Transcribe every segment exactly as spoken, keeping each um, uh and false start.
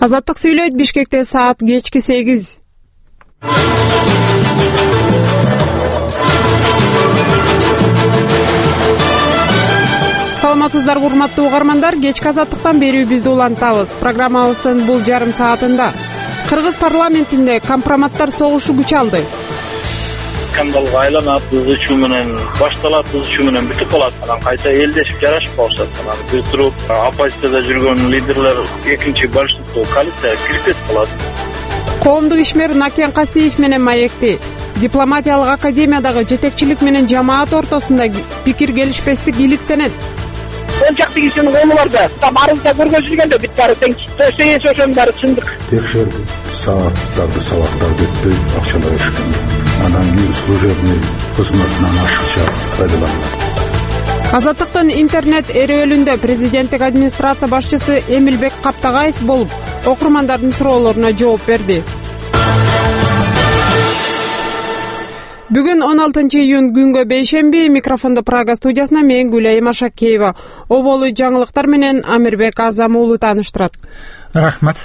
Азаттык сүйлөйт. Бишкекте саат кечки сегиз. Саламатсыздарбы урматтуу угармандар, кечки азаттыктан берүүбүздү улантабыз. Программабыздын бул жарым саатында Кыргыз парламентинде компроматтар согушу күч алды. Скандалга айланат, ызычуу менен башталат, ызычуу менен бүтүп калат. Анан кайта элдешип жарашып калышат. Анан бир туруп оппозицияда жүргөн лидерлер экинчи большинство коалицияга кирип кетип калат. Коомдук ишмер Накен Касиев менен маекти. Дипломатиялык академиядагы жетекчилик менен жамаат ортосунда пикир келишпестик иликтенет. Ончакты кишинин коомуларда там арызда көргөзүлгөндө бүт баары тең. Сөйсөйүн ошонун баары чындык. Текшерди. Сааттарды сабактарды өтпөй акчалар эшкенди. Анан кийин служебный кызматынан ашыкча пайдаланды. Азаттыктын интернет эрөөлүндө президенттик администрация башчысы Эмилбек Каптагаев болуп, окурмандардын суроолоруна жооп берди. Бүгүн он алтынчы июнь күнгө бейшемби. Микрофондо Прага студиясына мен Гүлайым Ашакеева. Оболу жаңылыктар менен Амирбек Азам уулу тааныштырат. Рахмат.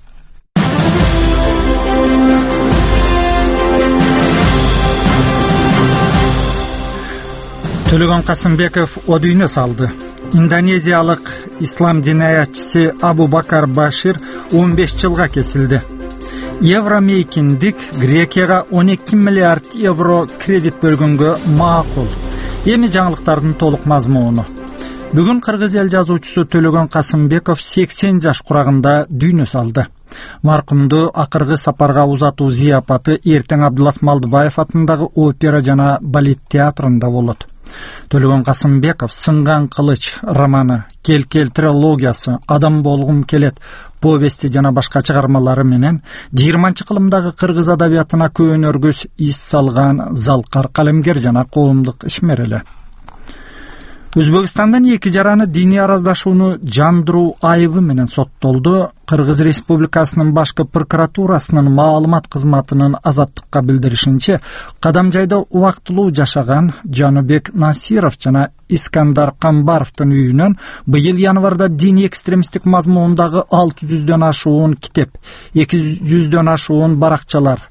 Төлөгөн Касымбеков о дүйнө салды. Индонезиялык ислам динаятчысы Абу Бакар Башир он беш жылга кесилди. Евромейкиндик Грекияга он эки миллиард евро кредит бөлгөнгө макул. Эми жаңылыктардын толук мазмуну. Бүгүн кыргыз эл жазуучусу Төлөгөн Касымбеков сексен жаш курагында дүйнө салды. Маркумду акыркы сапарга узатуу зыяпаты эртең Абдулас Малдыбаев атындагы опера жана балет театрында болот. Төлөгөн Касымбеков Сынган кылыч романы, Кел-кел трилогиясы, Адам болгум келет повести жана башка чыгармалары менен жыйырманчы кылымдагы кыргыз адабиятына көөнөргүс из салган залкар калемгер жана коомдук ишмер эле. Өзбекстандан эки жараны диний араздашууну жандыруу айыбы менен соттолду. Кыргыз Республикасынын башкы прокуратурасынын маалымат кызматынын Азаттыкка билдиришинче, Кадамжайда убактылуу жашаган Жаныбек Насиров жана Искандар Камбаровдун үйүнөн быйыл январда диний экстремисттик мазмундагы алты жүздөн ашуун китеп, эки жүздөн ашуун баракчалар,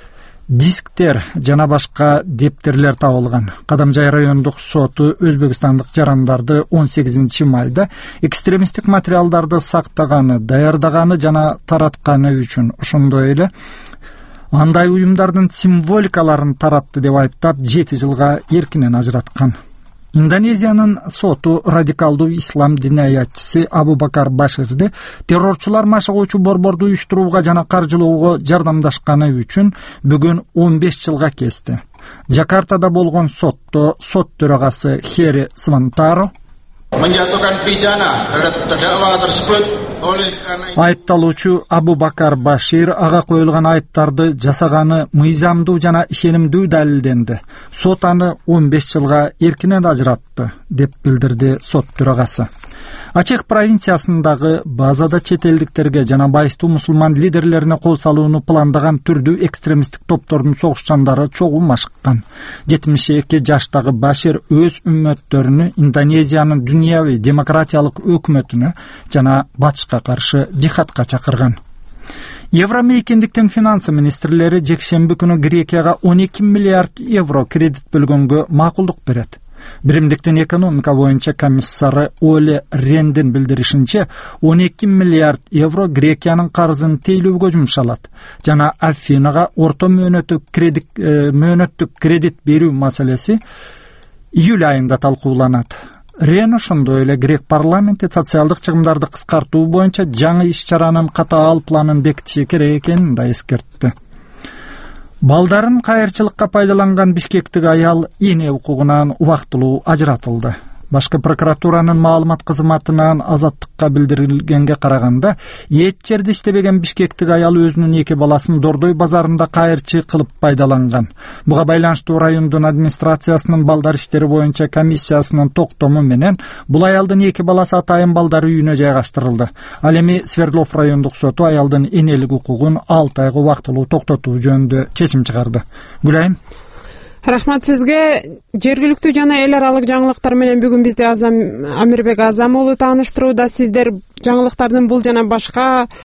дисктер жана башка дептерлер табылган. Кадамжай райондук соту өзбекстандык жарандарды он сегизинчи майда экстремисттик материалдарды сактаганы, даярдаганы жана таратканы үчүн, ошондой эле андай уюмдардын символикаларын таратты деп айыптап жети жылга эркинен ажыраткан. Индонезиянын соту радикалдуу ислам динаятчысы Абу Бакар Баширди террорчулар машыгуучу борборду уюштурууга жана каржылоого жардамдашканы үчүн бүгүн он беш жылга кести. Жакартада болгон сотто сот төрагасы Хери Свантаро menjatuhkan pidana terhadap terdakwa tersebut oleh karena айыпталуучу Абу Бакар Башир ага коюлган айыптарды жасаганы мыйзамдуу жана ишенимдүү далилденди. Сот аны он беш жылга эркинен ажыратты деп билдирди сот төрагасы. Ачех провинциясындагы базада чет элдиктерге жана байыстуу мусулман лидерлерине кол салууну пландаган түрдүү экстремисттик топтордун согушчандары чогуу машыккан. жетимиш эки жаштагы Башир өз үммөттөрүнү Индонезиянын дүйнөви демократиялык өкмөтүнө жана батышка каршы жихадка чакырган. Евромейкиндиктин финансы министрлери жекшемби күнү Грекияга он эки миллиард евро кредит бөлгөнгө макулдук берет. Биримдиктин экономика боюнча комиссары Оле Рендин билдиришинче, он эки миллиард евро Грекиянын карызын тейлөөгө жумшалат жана Афинага орто мөөнөттүк кредит мөөнөттүк кредит берүү маселеси июль айында талкууланат. Рен ошондой эле грек парламенти социалдык чыгымдарды кыскартуу боюнча жаңы иш-чаранын катаал планын бекитиши керек экенин да эскертти. Балдарын кайырчылыкка пайдаланган бишкектик аял эне укугунан убактылуу ажыратылды. Башкы прокуратуранын маалымат кызматынан Азаттыкка билдирилгенге караганда, эч жерде иштебеген бишкектик аял өзүнүн эки баласын Дордой базарында кайырчы кылып пайдаланган. Буга байланыштуу райондун администрациясынын балдар иштери боюнча комиссиясынын токтому менен бул аялдын эки баласы атайын балдар үйүнө жайгаштырылды. Ал эми Свердлов райондук соту аялдын энелик укугун алты айга убактылуу токтотуу жөнүндө чечим чыгарды. Гүлайым. Рахмат сизге. Жергиликтүү жана эл аралык жаңылыктар менен бүгүн бизде Азам Амирбек Азам уулу тааныштырууда. Сиздер жаңылыктардын бул жана башка